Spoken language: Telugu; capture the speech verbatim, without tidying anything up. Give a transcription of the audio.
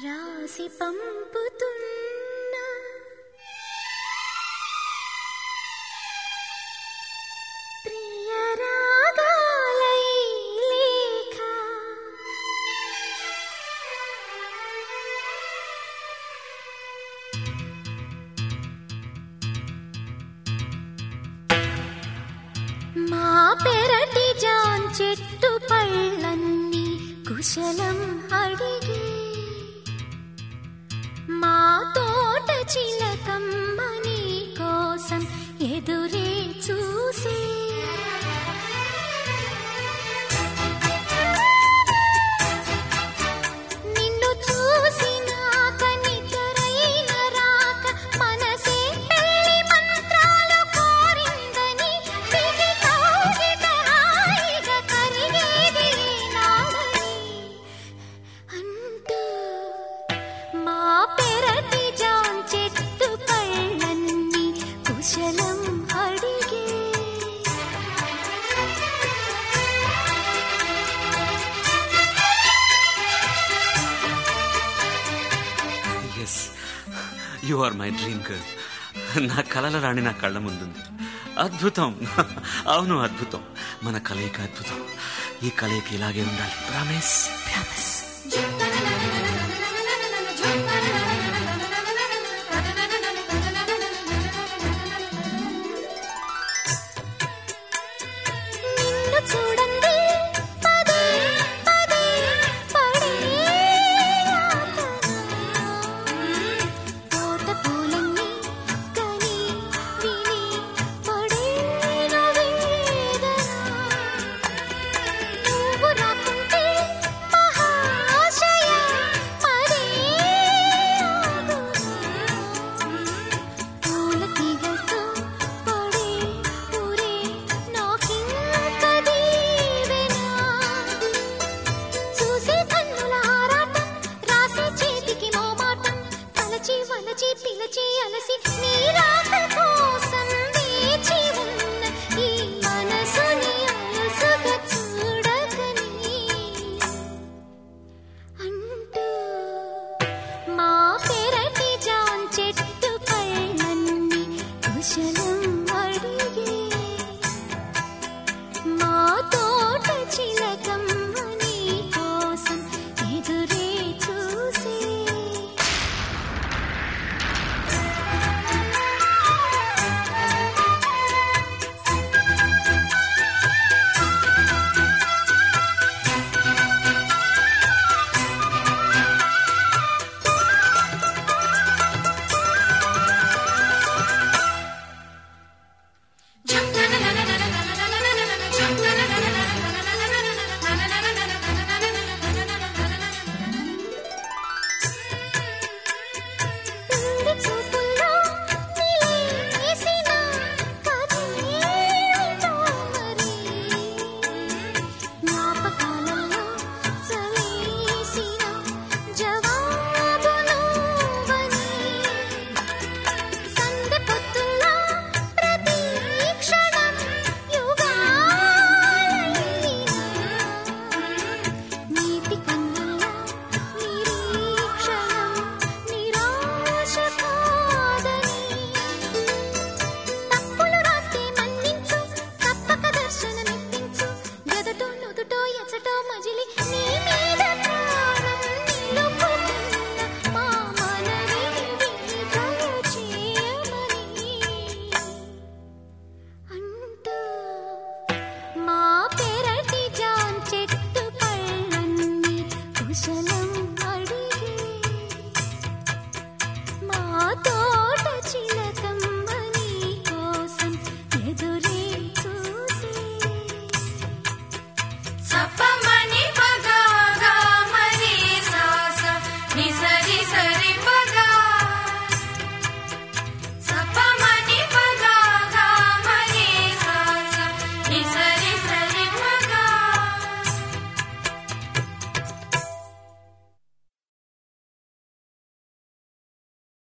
రాసి పంపుతున్న ప్రియ రాగాలై లేఖ మా పెరటి జాన్ చెట్టు పళ్ళన్నీ కుశలం అడిగే మా తోట చిలకమ్మ నీ కోసం ఎదురే చూసే నిన్ను చూసినాక నిద్రైన రాక మనసే పెళ్లి మంత్రాలు కోరిందని పిగి కౌగిట హాయిగా కరిగేది నాడని అంటూ మా పెరటి జాన్ చెట్టు పళ్ళన్నీ కుశలం అడిగే. Yes, you are my dream girl. నా కలల రాణి నా కళ్ళ ముందుంది. అద్భుతం, అవును అద్భుతం. మన కలయిక అద్భుతం. ఈ కలయిక ఇలాగే ఉండాలి. ప్రామిస్. ప్రామిస్.